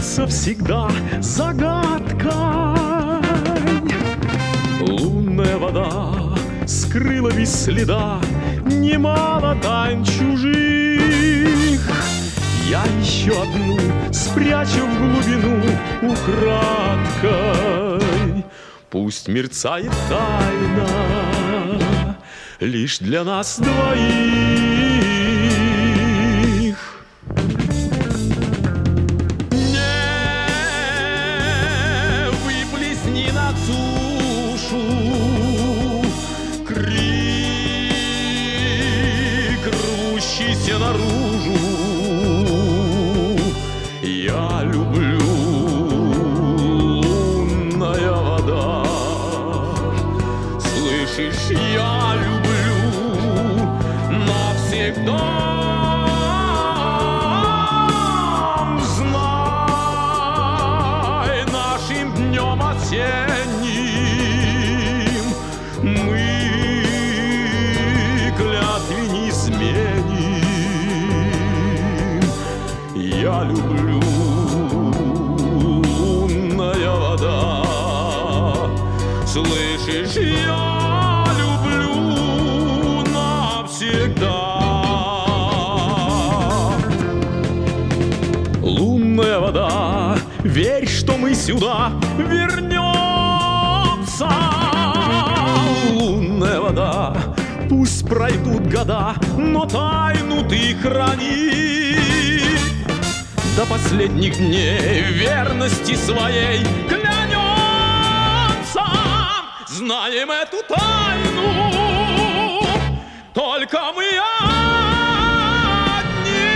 остается всегда загадкой. Лунная вода скрыла без следа немало тайн чужих. Я еще одну спрячу в глубину украдкой. Пусть мерцает тайна лишь для нас двоих. Не выплесни на сушу крик, рвущийся наружу. Я люблю лунная вода. Слышишь, я люблю навсегда. Знай, нашим днем осенним мы клятвы не изменим. Я люблю лунная вода. Слышишь, я люблю навсегда. Лунная вода, верь, что мы сюда вернемся. Лунная вода, пусть пройдут года, но тайну ты храни. До последних дней верности своей клянемся. Знаем эту тайну только мы одни.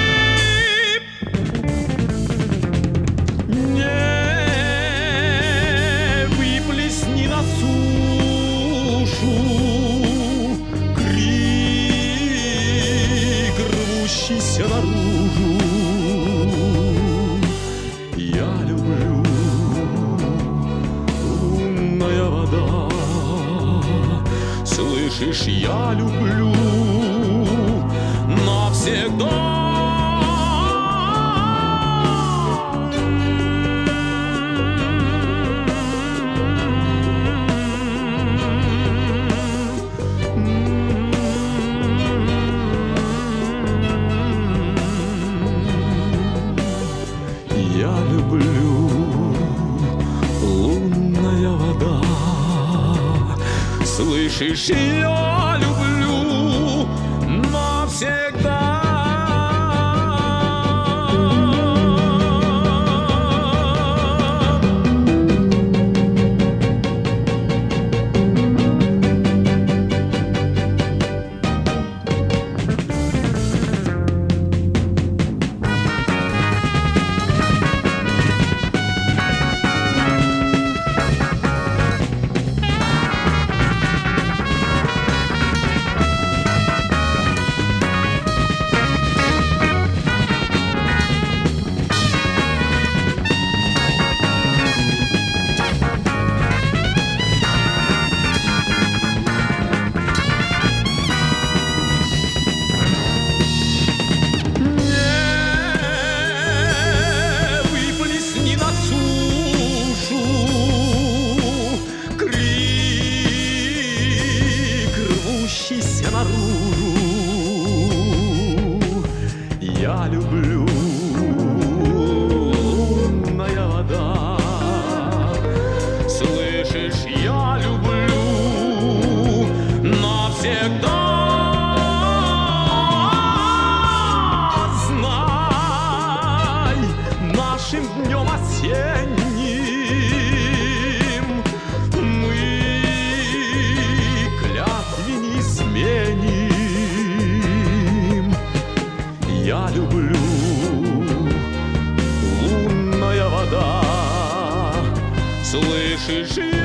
Не выплесни на сушу крик, рвущийся наружу. Я люблю лунная вода. Слышишь, я люблю навсегда. Я люблю лунная вода. Слышишь, я люблю навсегда. Наружу. Я люблю лунная вода. Слышишь, я люблю навсегда. Знай, нашим днем осенним мы клятвы не изменим. Я люблю лунная вода. Слышишь,